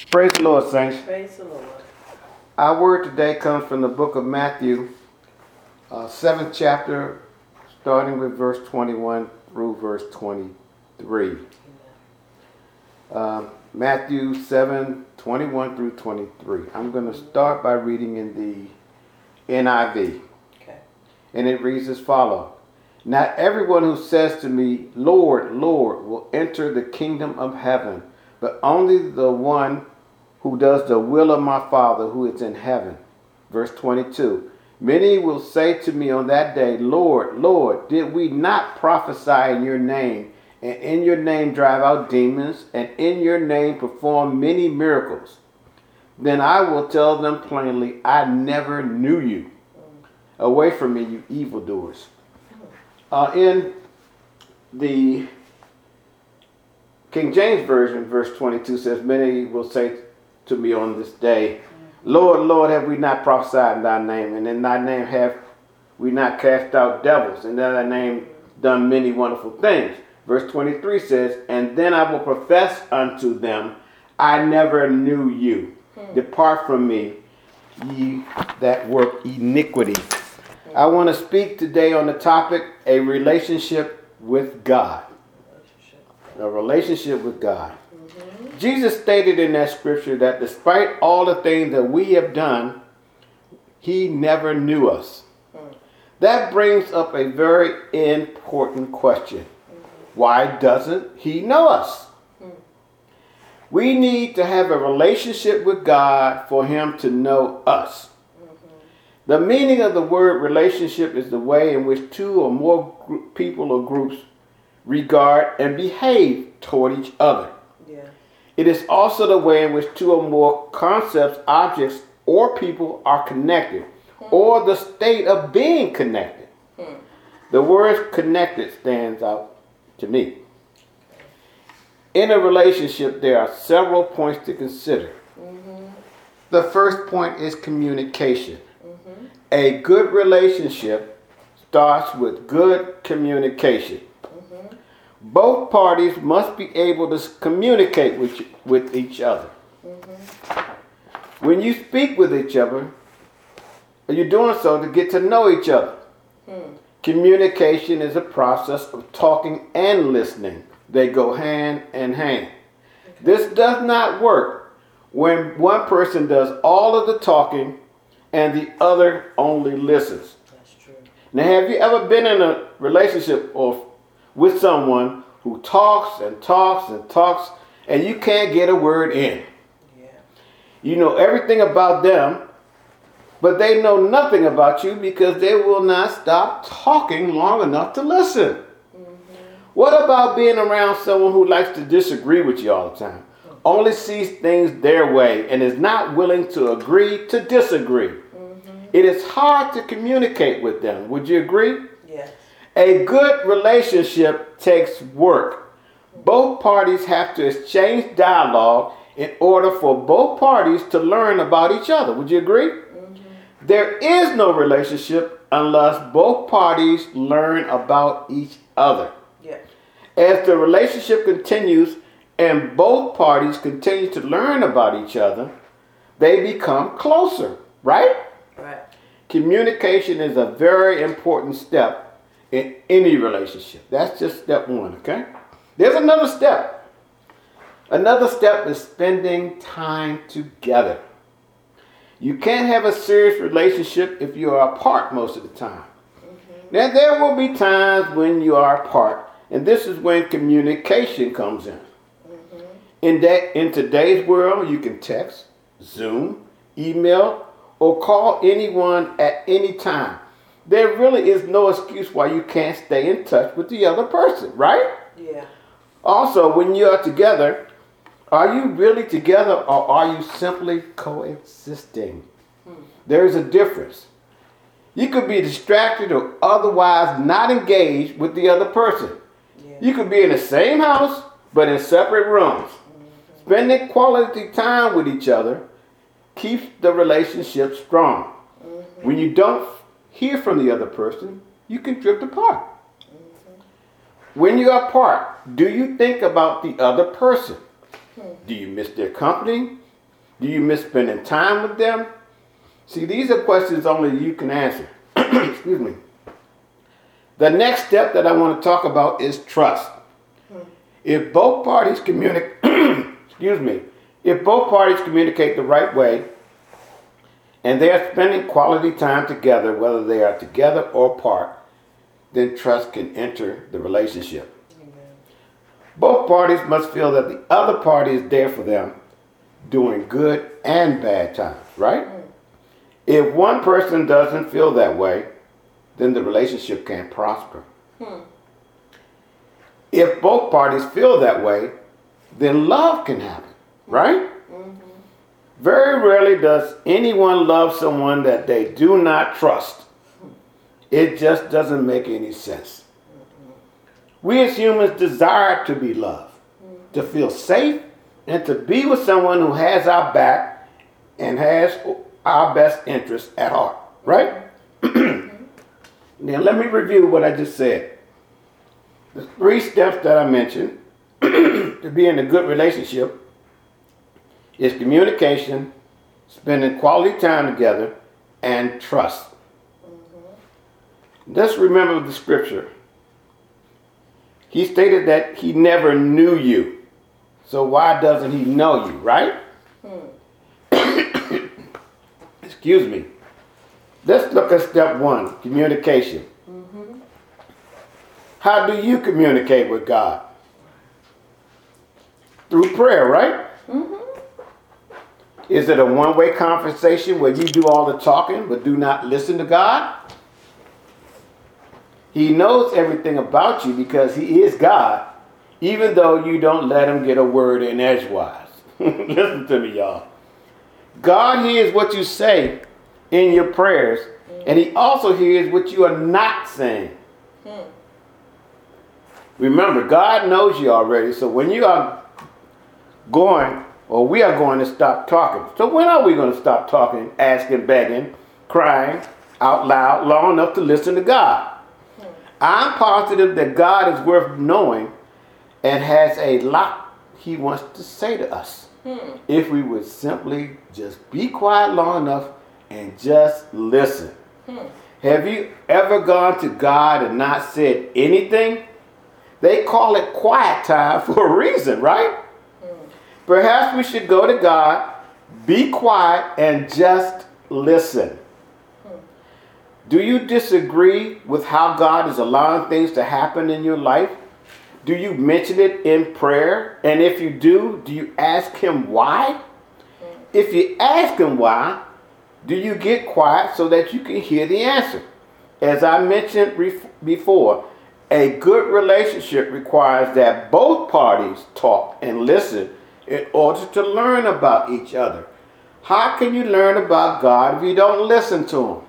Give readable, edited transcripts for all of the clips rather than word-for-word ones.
Praise the Lord, saints. Praise the Lord. Our word today comes from the book of Matthew, 7th chapter, starting with verse 21 through verse 23. Matthew 7, 21 through 23. I'm going to start by reading in the NIV. Okay. And it reads as follows. Not everyone who says to me, Lord, Lord, will enter the kingdom of heaven, but only the one who does the will of my Father who is in heaven. Verse 22. Many will say to me on that day, Lord, Lord, did we not prophesy in your name, and in your name drive out demons, and in your name perform many miracles? Then I will tell them plainly, I never knew you. Away from me, you evildoers. In the King James Version, verse 22 says, many will say to me on this day, Lord, Lord, have we not prophesied in thy name? And in thy name have we not cast out devils? And in thy name done many wonderful things. Verse 23 says, and then I will profess unto them, I never knew you. Depart from me, ye that work iniquity. I want to speak today on the topic, a relationship with God. A relationship with God. Jesus stated in that scripture that despite all the things that we have done, he never knew us. That brings up a very important question. Why doesn't he know us? We need to have a relationship with God for him to know us. The meaning of the word relationship is the way in which two or more people or groups regard and behave toward each other. Yeah. It is also the way in which two or more concepts, objects, or people are connected, or the state of being connected. The word connected stands out to me. In a relationship, there are several points to consider. The first point is communication. A good relationship starts with good communication. Both parties must be able to communicate with each other. When you speak with each other, you're doing so to get to know each other. Communication is a process of talking and listening. They go hand in hand. This does not work when one person does all of the talking and the other only listens. That's true. Now, have you ever been in a relationship or with someone who talks and talks and talks and you can't get a word in? Yeah. You know everything about them, but they know nothing about you because they will not stop talking long enough to listen. What about being around someone who likes to disagree with you all the time? Only sees things their way and is not willing to agree to disagree. It is hard to communicate with them. Would you agree? Yes. A good relationship takes work. Both parties have to exchange dialogue in order for both parties to learn about each other. Would you agree? There is no relationship unless both parties learn about each other. Yeah. As the relationship continues and both parties continue to learn about each other, they become closer, right? Right. Communication is a very important step in any relationship. That's just step one, okay? There's another step. Another step is spending time together. You can't have a serious relationship if you are apart most of the time. Now, there will be times when you are apart, and this is when communication comes in. In today's world, you can text, Zoom, email, or call anyone at any time. There really is no excuse why you can't stay in touch with the other person, right? Yeah. Also, when you are together, are you really together or are you simply coexisting? There is a difference. You could be distracted or otherwise not engaged with the other person. Yeah. You could be in the same house but in separate rooms. Spending quality time with each other keeps the relationship strong. When you don't hear from the other person, you can drift apart. When you are apart, do you think about the other person? Do you miss their company? Do you miss spending time with them? See, these are questions only you can answer. Excuse me. The next step that I want to talk about is trust. If both parties communicate, if both parties communicate the right way, and they are spending quality time together, whether they are together or apart, then trust can enter the relationship. Amen. Both parties must feel that the other party is there for them during good and bad times, right? If one person doesn't feel that way, then the relationship can't prosper. If both parties feel that way, then love can happen, right? Very rarely does anyone love someone that they do not trust. It just doesn't make any sense. We as humans desire to be loved, to feel safe, and to be with someone who has our back and has our best interests at heart, right? Now let me review what I just said. The 3 steps that I mentioned to be in a good relationship is communication, spending quality time together, and trust. Let's remember the scripture. He stated that he never knew you. So why doesn't he know you, right? Excuse me. Let's look at step 1, communication. How do you communicate with God? Through prayer, right? Is it a one-way conversation where you do all the talking but do not listen to God? He knows everything about you because he is God, even though you don't let him get a word in edgewise. Listen to me, y'all. God hears what you say in your prayers, and he also hears what you are not saying. Remember, God knows you already, so when you are going, or we are going to stop talking. So when are we going to stop talking, asking, begging, crying out loud long enough to listen to God? I'm positive that God is worth knowing and has a lot he wants to say to us. If we would simply just be quiet long enough and just listen. Have you ever gone to God and not said anything? They call it quiet time for a reason, right? Perhaps we should go to God, be quiet, and just listen. Do you disagree with how God is allowing things to happen in your life? Do you mention it in prayer? And if you do you ask him why? If you ask him why, do you get quiet so that you can hear the answer? As I mentioned before, a good relationship requires that both parties talk and listen in order to learn about each other. How can you learn about God if you don't listen to him?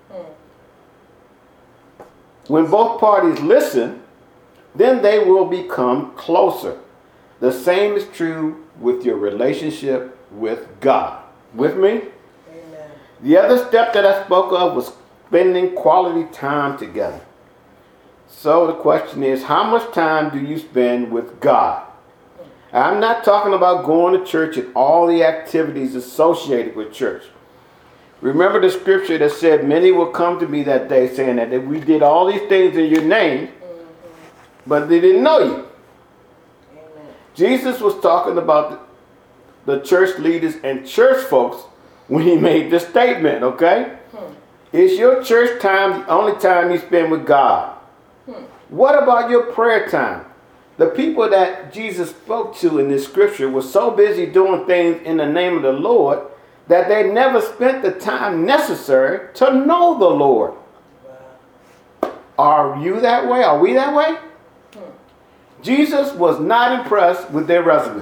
When both parties listen, then they will become closer. The same is true with your relationship with God. With me? Amen. The other step that I spoke of was spending quality time together. So the question is, how much time do you spend with God? I'm not talking about going to church and all the activities associated with church. Remember the scripture that said, many will come to me that day saying that we did all these things in your name, but they didn't know you. Amen. Jesus was talking about the church leaders and church folks when he made this statement, okay? Is your church time the only time you spend with God? What about your prayer time? The people that Jesus spoke to in this scripture were so busy doing things in the name of the Lord that they never spent the time necessary to know the Lord. Are you that way? Are we that way? Jesus was not impressed with their resume.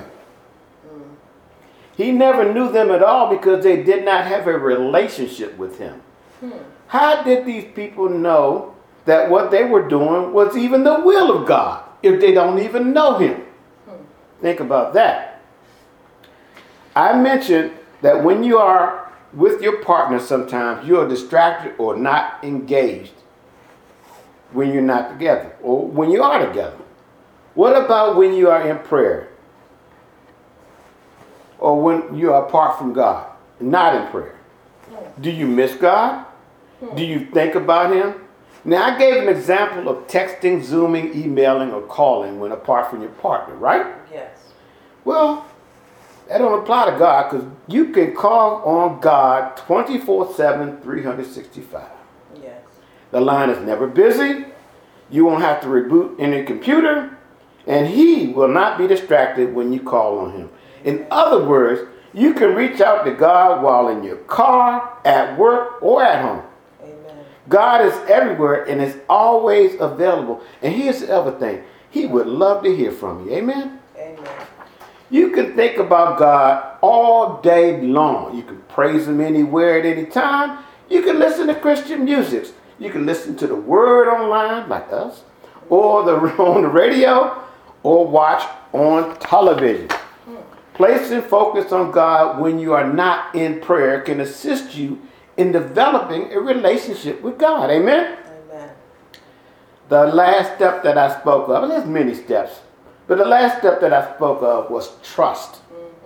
He never knew them at all because they did not have a relationship with him. How did these people know that what they were doing was even the will of God if they don't even know him? Think about that. I mentioned that when you are with your partner, sometimes you are distracted or not engaged when you're not together or when you are together. What about when you are in prayer? or when you are apart from God, not in prayer? Do you miss God? Do you think about him? Now, I gave an example of texting, Zooming, emailing, or calling when apart from your partner, right? Yes. Well, that don't apply to God, because you can call on God 24/7, 365. Yes. The line is never busy. You won't have to reboot any computer, and he will not be distracted when you call on him. In other words, you can reach out to God while in your car, at work, or at home. Amen. God is everywhere and is always available. And here's the other thing. He would love to hear from you. Amen? Amen. You can think about God all day long. You can praise him anywhere at any time. You can listen to Christian music. You can listen to the word online like us, or on the radio, or watch on television. Placing focus on God when you are not in prayer can assist you in developing a relationship with God. Amen? Amen. The last step that I spoke of, and there's many steps, but the last step that I spoke of was trust.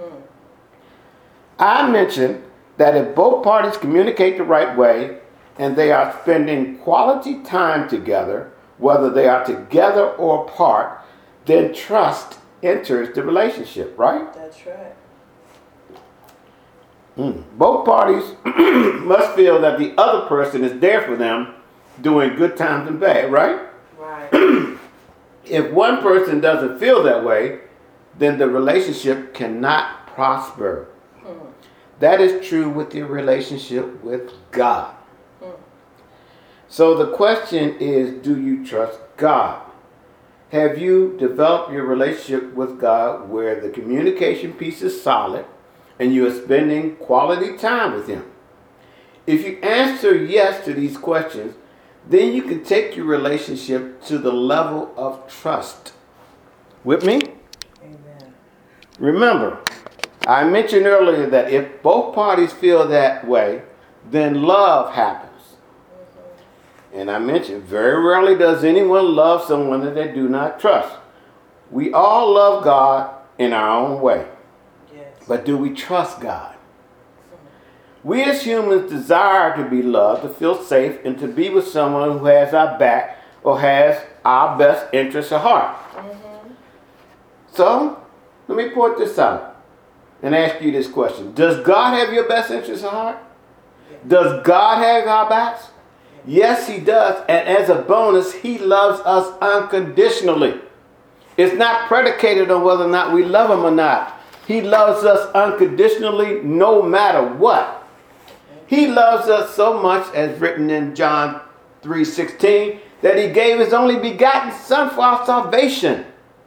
I mentioned that if both parties communicate the right way and they are spending quality time together, whether they are together or apart, then trust enters the relationship, right? That's right. Both parties must feel that the other person is there for them during good times and bad, right? Right. If one person doesn't feel that way, then the relationship cannot prosper. That is true with your relationship with God. So the question is, do you trust God? Have you developed your relationship with God where the communication piece is solid and you are spending quality time with him? If you answer yes to these questions, then you can take your relationship to the level of trust. With me? Amen. Remember, I mentioned earlier that if both parties feel that way, then love happens. And I mentioned, very rarely does anyone love someone that they do not trust. We all love God in our own way. Yes. But do we trust God? We as humans desire to be loved, to feel safe, and to be with someone who has our back or has our best interests at heart. So, let me point this out and ask you this question. Does God have your best interests at heart? Does God have our backs? Yes, he does. And as a bonus, he loves us unconditionally. It's not predicated on whether or not we love him or not. He loves us unconditionally no matter what. He loves us so much, as written in John 3:16, that he gave his only begotten Son for our salvation.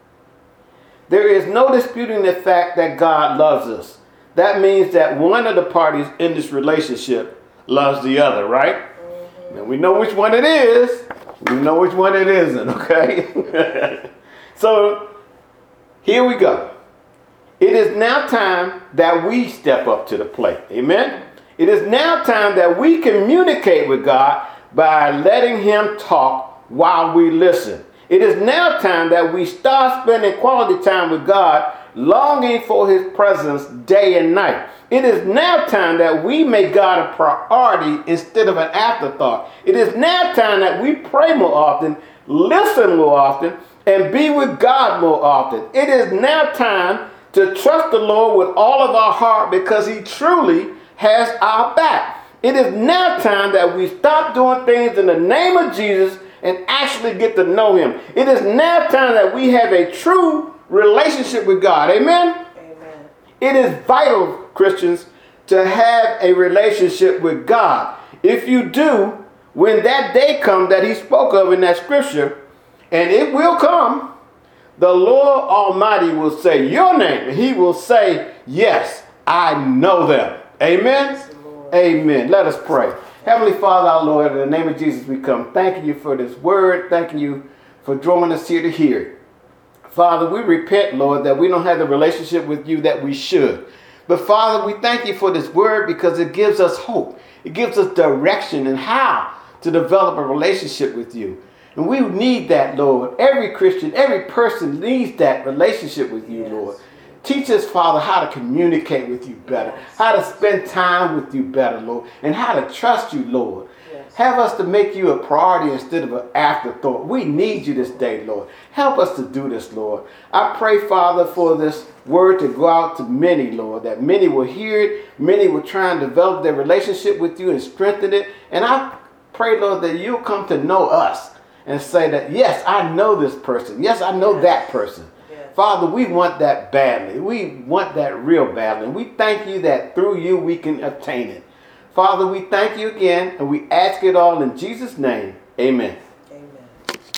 There is no disputing the fact that God loves us. That means that one of the parties in this relationship loves the other, right? Now we know which one it is. We know which one it isn't, okay? So, here we go. It is now time that we step up to the plate. Amen? It is now time that we communicate with God by letting him talk while we listen. It is now time that we start spending quality time with God, longing for his presence day and night. It is now time that we make God a priority instead of an afterthought. It is now time that we pray more often, listen more often, and be with God more often. It is now time to trust the Lord with all of our heart because he truly has our back. It is now time that we stop doing things in the name of Jesus and actually get to know him. It is now time that we have a true relationship with God. Amen? Amen. It is vital, Christians, to have a relationship with God. If you do, when that day comes that he spoke of in that scripture, and it will come, the Lord Almighty will say your name, and he will say, yes, I know them. Amen? Yes, Lord. Amen. Let us pray. Heavenly Father, our Lord, in the name of Jesus we come thanking you for this word, thanking you for drawing us here to hear it. Father, we repent, Lord, that we don't have the relationship with you that we should. But Father, we thank you for this word because it gives us hope. It gives us direction and how to develop a relationship with you. And we need that, Lord. Every Christian, every person needs that relationship with you, Yes. Lord. Teach us, Father, how to communicate with you better, Yes. how to spend time with you better, Lord, and how to trust you, Lord. Yes. Have us to make you a priority instead of an afterthought. We need you this day, Lord. Help us to do this, Lord. I pray, Father, for this word to go out to many, Lord, that many will hear it, many will try and develop their relationship with you and strengthen it. And I pray, Lord, that you'll come to know us and say that, yes, I know this person. Yes, I know that person. Yes. Father, we want that badly. We want that real badly. And we thank you that through you we can obtain it. Father, we thank you again, and we ask it all in Jesus' name. Amen.